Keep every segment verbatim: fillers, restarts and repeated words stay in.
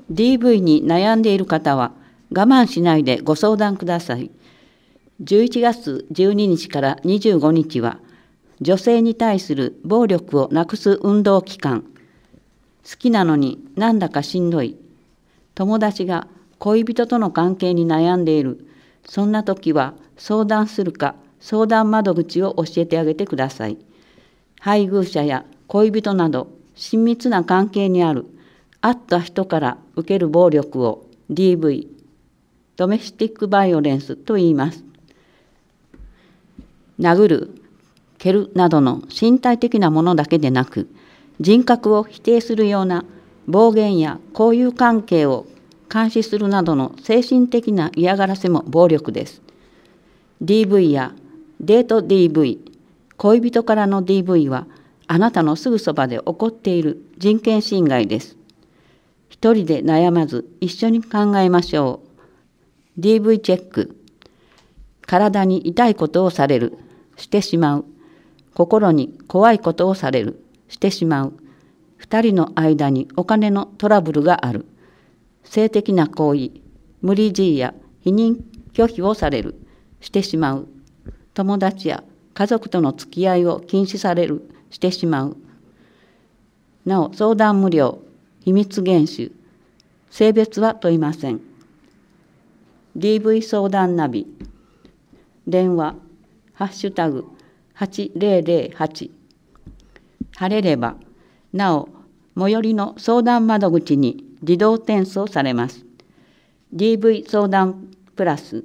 ディーブイ に悩んでいる方は我慢しないでご相談ください。じゅういちがつじゅうににちからにじゅうごにちは女性に対する暴力をなくす運動期間。好きなのになんだかしんどい。友達が恋人との関係に悩んでいる。そんな時は相談するか相談窓口を教えてあげてください。配偶者や恋人など親密な関係にある会った人から受ける暴力を ディーブイ、ドメスティックバイオレンスと言います。殴る、蹴るなどの身体的なものだけでなく、人格を否定するような暴言や交友関係を監視するなどの精神的な嫌がらせも暴力です。ディーブイ やデート ディーブイ、恋人からの ディーブイ はあなたのすぐそばで起こっている人権侵害です。一人で悩まず一緒に考えましょう。ディーブイ チェック。体に痛いことをされる、してしまう。心に怖いことをされる、してしまう。二人の間にお金のトラブルがある。性的な行為、無理強いや否認拒否をされる、してしまう。友達や家族との付き合いを禁止される、してしまう。なお、相談無料、秘密厳守、性別は問いません。ディーブイ 相談ナビ、電話、ハッシュタグはちぜろぜろはち。晴れれば、なお、最寄りの相談窓口に自動転送されます。ディーブイ 相談プラス、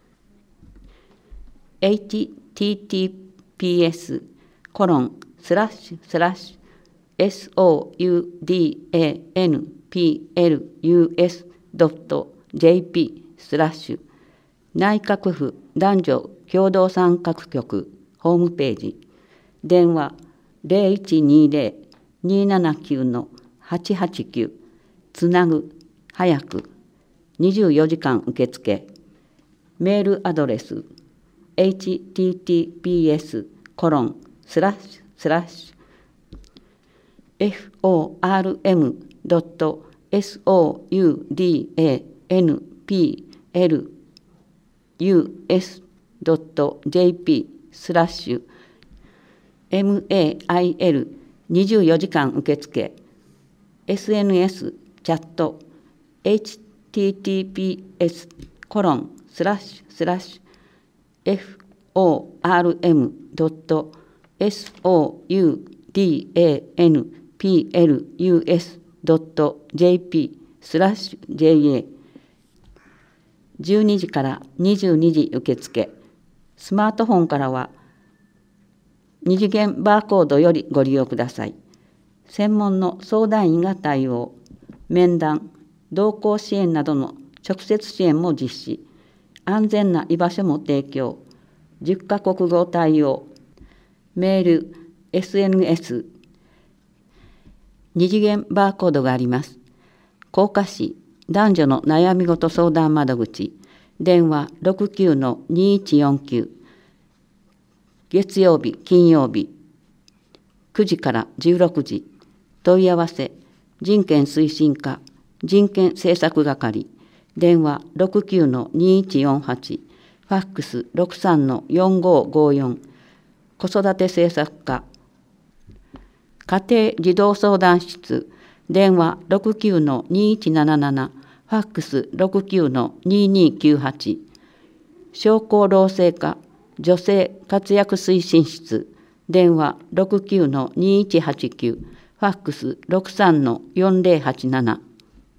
エイチティーティーピーエスコロンスラッシュスラッシュエスオーユーディーエーエヌピーエルユーエスドットジェーピースラッシュ内閣府男女共同参画局ホームページ、電話ゼロいちにゼロ にーななきゅう はちはちきゅう、つなぐ、早く、にじゅうよじかん受付、メールアドレス、エイチティーティーピーエスコロンスラッシュスラッシュエフオーアールエムドットエスオーユーディーエーエヌピーエルユーエスドットジェーピースラッシュエムエーアイエルにじゅうよじかん受付、エスエヌエス チャット、エイチティーティーピーエスコロンスラッシュスラッシュエフオーアールエムドットエスオーユーディーエーエヌピーエルユーエスドットジェーピースラッシュジェーエー、じゅうにじからにじゅうにじ受付、スマートフォンからは二次元バーコードよりご利用ください。専門の相談員が対応、面談、同行支援などの直接支援も実施、安全な居場所も提供、じゅっかこくご対応、メール、エスエヌエス、二次元バーコードがあります。甲賀市男女の悩み事相談窓口、電話 ろくきゅうのにいちよんきゅう、月曜日、金曜日、くじからじゅうろくじ、問い合わせ、人権推進課、人権政策係、電話 ろくきゅうのにいちよんはち、ファックス ろくさんのよんごごよん、子育て政策課、家庭児童相談室、電話 ろくきゅうのにいちなななな、ファックス ろくきゅうのにいにきゅうはち、商工労政課、女性活躍推進室、電話 ろくきゅうのにいちはちきゅう、ファックス ろくさんのよんぜろはちなな、